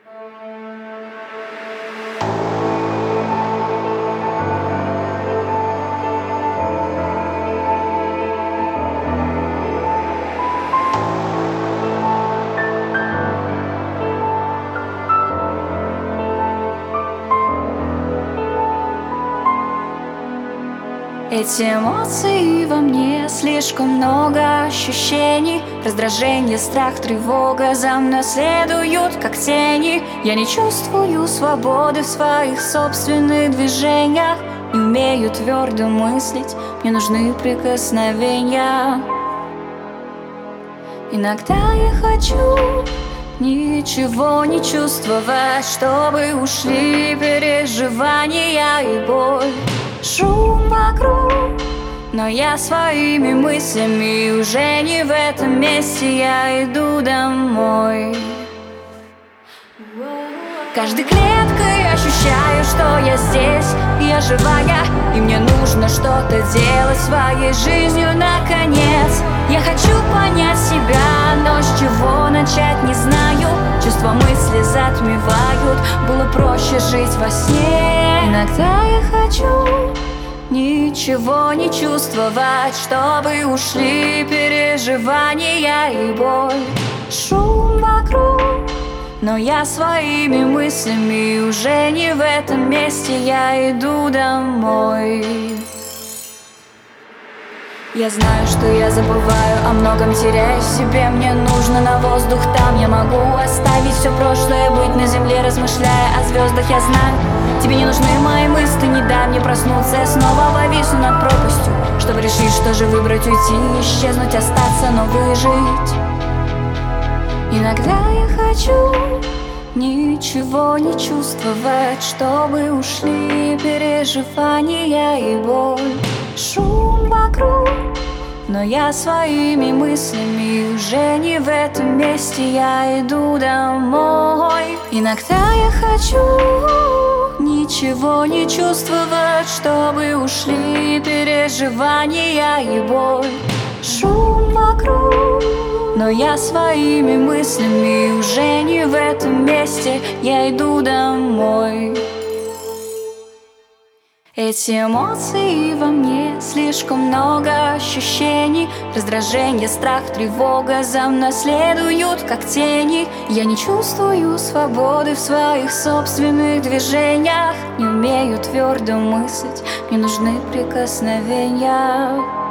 Эти эмоции во мне, слишком много ощущений. Раздражение, страх, тревога за мной следуют, как тени. Я не чувствую свободы в своих собственных движениях. Не умею твердо мыслить, мне нужны прикосновения. Иногда я хочу ничего не чувствовать, чтобы ушли переживания и боль. Шум вокруг, но я своими мыслями уже не в этом месте, я иду домой. Каждой клеткой ощущаю, что я здесь, я живая, и мне нужно что-то делать своей жизнью наконец. Я хочу понять себя, но с чего начать не знаю. Чувства мысли затмевают, было проще жить во сне. Иногда я хочу ничего не чувствовать, чтобы ушли переживания и боль. Шум вокруг, но я своими мыслями уже не в этом месте, я иду домой. Я знаю, что я забываю о многом, теряю в себе. Мне нужно на воздух, там я могу оставить все прошлое, быть на земле, размышляя о звездах. Я знаю, тебе не нужны мои мысли, не дай мне проснуться, я снова повисну над пропастью, чтобы решить, что же выбрать: уйти, исчезнуть, остаться, но выжить. Иногда я хочу ничего не чувствовать, чтобы ушли переживания и боль. Шум вокруг, но я своими мыслями уже не в этом месте, я иду домой. Иногда я хочу ничего не чувствовать, чтобы ушли переживания и боль. Шум вокруг, но я своими мыслями уже не в этом месте, я иду домой. Эти эмоции во мне, слишком много ощущений. Раздражение, страх, тревога за мной следуют, как тени. Я не чувствую свободы в своих собственных движениях. Не умею твердо мыслить, мне нужны прикосновения.